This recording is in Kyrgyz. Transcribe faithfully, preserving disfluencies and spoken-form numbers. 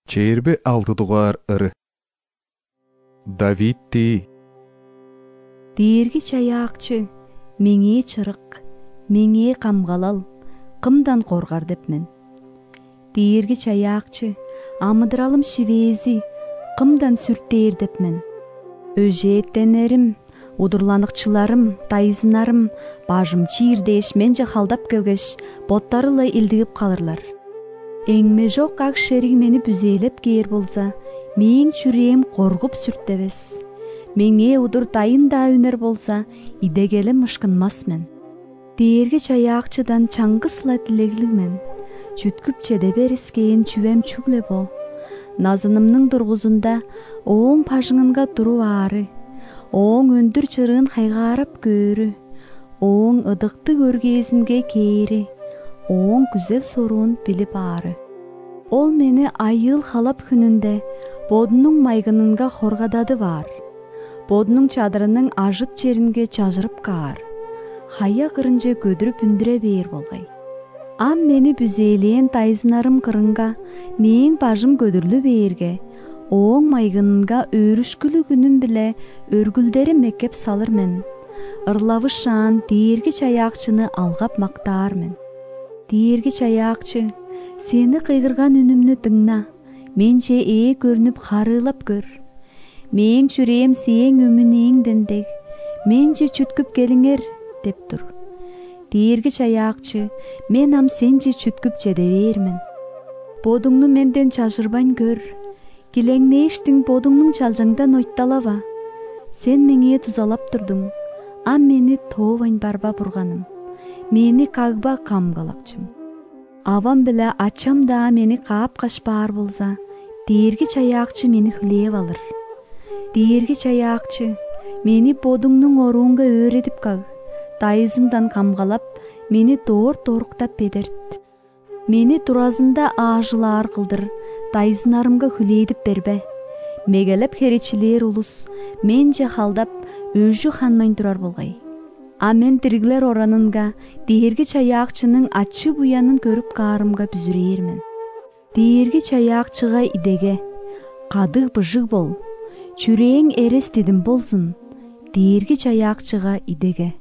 Çerbe altıdıgar ırı. Davidti. Дээрги чаяакчы, меңе чырык, меңе камгалал, кымдан коргар депмен. Дээрги чаяакчы, амыдыралым шивези, кымдан сүртээр депмен. Өжеттенерим, удурланыкчыларым, тайзынарым, бажым чийирдеш мен жахалдап келгеш, боттарылы илдигип калырлар. Эңме жок ак шериг мени бүзейлеп кээр болса, мең чүреем коргуп сүрттебес. Меңе удур тайын да үнер болса, идегелим ышкынмас мен. Дээрги чаяакчыдан чаңгысла тилеглигмен. Чүткүп чеде берискейин чүвем чүгле бо. Назынымның дургузунда оң пажыңынга туру ары. Оң өндүр чырын хайгарап көрү. Оң ыдыкты көргезинге кээри. Оң күзел соруун билип ары. Ол мени айыл халап күнүндө бодунун майгынынга хоргадады бар. Бодунун чадырынын ажыт жеринге чажырып каар. Хая кырынче көдүрүп үндүрө бээр болгай. Ам мени бүзейлен тайзынарым кырынга, мең бажым көдүрлү бээрге, оң майгынынга өрүшкүлү күнүм биле өргүлдери меккеп салыр мен. Ырлавышан дээрги чаяакчыны алгап мактаар мен. Дээрги чаяакчы, сени кыйгырган үнүмнү тыңна, менче ээ көрүнүп харыылап көр. Мен чүреем сең өмүнең дендег, менче чүткүп келиңер, деп тур. Дээрги чаяакчы, мен ам сенче чүткүп чеде бермен. Бодуңну менден чажырбайн көр. Килеңнештиң бодуңнун чалжаңдан ойтталаба. Сен меңе тузалап турдуң, ам мени тообайн барба бурганым. Мени кагба камгалакчым. Авам биле ачам да мени каап качпаар болса, дээрги чаяакчы мени хүлээп алыр. Дээрги чаяакчы, мени бодуңнун оруунга өөредип каг. Тайызымдан камгалап, мени доор торуктап бедерт. Мени туразында аажылаар кылдыр, тайзынарымга хүлээдип бербе. Мегелеп херечилер улус, мен жахалдап, өжү ханмайн турар болгай. А мен тириглер оранынга, дээрги чаяакчынын ачы буянын көрүп каарымга бүзүрээрмен. Дээрги чаяакчыга идеге, кадык быжык бол, чүрең эрес дидим болсун, дээрги чаяакчыга идеге.